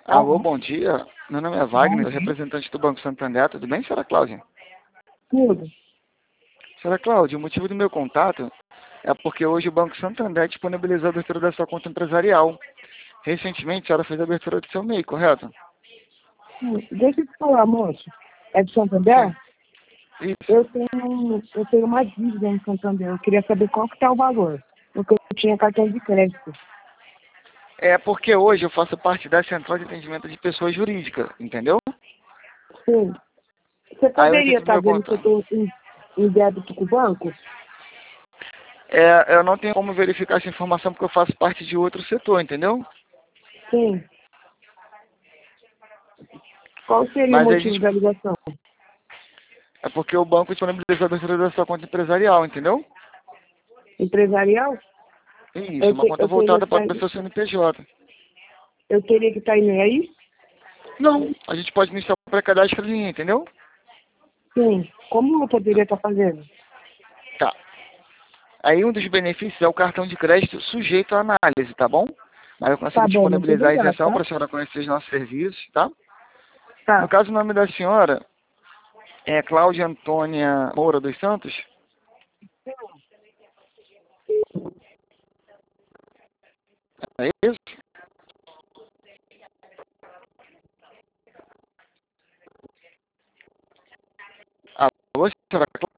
Alô, Alô? bom dia. Meu nome é Bom Wagner, dia. representante do Banco Santander. Tudo bem, senhora Cláudia? Tudo. Senhora Cláudia, o motivo do meu contato é porque hoje o Banco Santander disponibilizou a abertura da sua conta empresarial. Recentemente, a senhora fez a abertura do seu MEI, correto? Deixa eu te falar, moço. É de Santander? Sim. Isso. Eu tenho uma dívida no Santander. Eu queria saber qual que tá o valor. Porque eu tinha cartão de crédito. É porque hoje eu faço parte da Central de Atendimento de Pessoas Jurídicas, entendeu? Sim. Você Aí o poderia intuito do estar meu vendo se eu contato. estou em débito com o banco? Eu não tenho como verificar essa informação porque eu faço parte de outro setor, entendeu? Sim. Qual seria o Mas a motivo gente. da ligação? É porque o banco disponibilizou a abertura da sua conta empresarial, entendeu? Empresarial? Isso, uma conta Eu teria voltada que para estar, o seu CNPJ. eu teria que estar indo aí? Não, a gente pode iniciar o pré-cadastro ali, entendeu? Sim. Como eu poderia estar fazendo? Tá. Aí um dos benefícios é o cartão de crédito sujeito à análise, tá bom? Mas eu consigo Tá bom, muito disponibilizar a obrigado, isenção tá? para a senhora conhecer os nossos serviços, tá? No Tá. caso, o nome da senhora é Cláudia Antônia Moura dos Santos. É isso? Alô, senhora